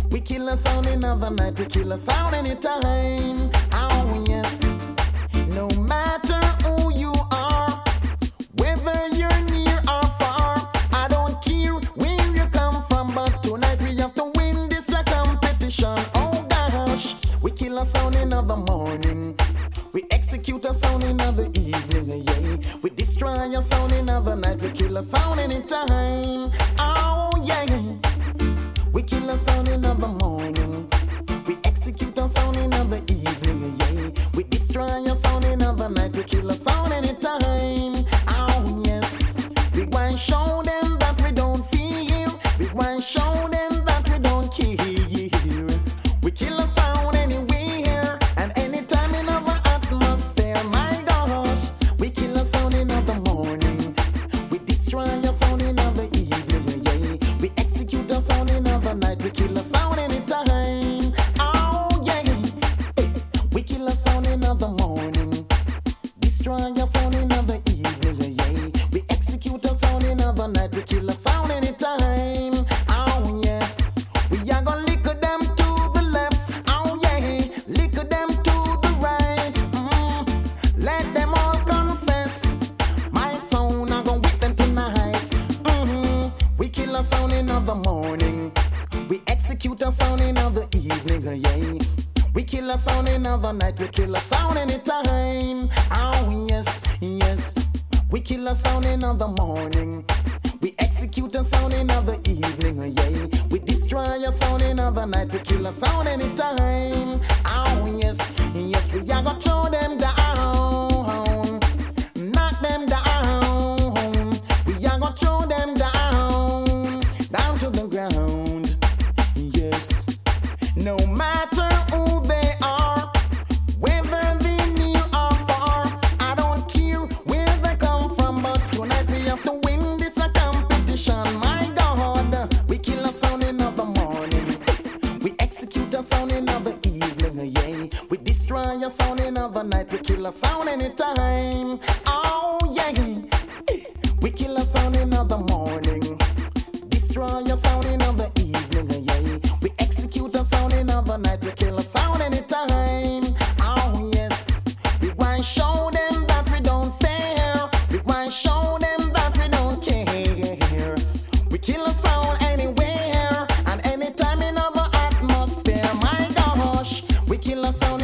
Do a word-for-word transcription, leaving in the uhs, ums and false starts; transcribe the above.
We kill a sound another night, we kill a sound anytime. Oh yes, no matter who you are, whether you're near or far, I don't care where you come from, but tonight we have to win this a competition. Oh gosh, we kill a sound another morning, we execute a sound another evening, yeah. We destroy a sound another night, we kill a sound anytime. Oh yeah, we kill a sound another morning, we execute a sound another evening, yeah. We destroy a sound another night, we kill a sound anytime. Oh yes, we want show them that we don't fear, we want show them that we don't care. We kill a sound anywhere and anytime in our atmosphere. My gosh, we kill a sound another morning, we destroy a sound another evening, yeah. We execute a sound another night, we kill a sound anytime. Oh yeah, we kill a sound another morning, destroy a sound another evening, yeah. We execute a sound another night, we kill a sound anytime. Oh yes, we are gonna lick them to the left. Oh yeah, lick them to the right. Mm. Let them all confess. My sound I gonna whip them tonight. Mm-hmm. We kill a sound another morning, we execute a sound another evening, yeah. We kill a sound another night, we kill a sound anytime. Oh yes, yes. We kill a sound another morning, we execute a sound another evening, yeah. We destroy a sound another night, we kill a sound anytime. Oh yes, yes. We are gonna throw them down, knock them down. We are gonna throw them down, down to the ground. Yes, no matter who they are, whether they near or far, I don't care where they come from, but tonight we have to win this a competition. My God, we kill a sound another morning, we execute a sound another evening, yeah. We destroy a sound another night, we kill a sound anytime. Oh yeah, we kill a sound another morning, destroy a sound another evening, yeah. We execute a sound another night, we kill a sound anytime. Oh yes, we want show them that we don't fear, we want show them that we don't care. We kill a sound anywhere and anytime in our atmosphere. My gosh, we kill a sound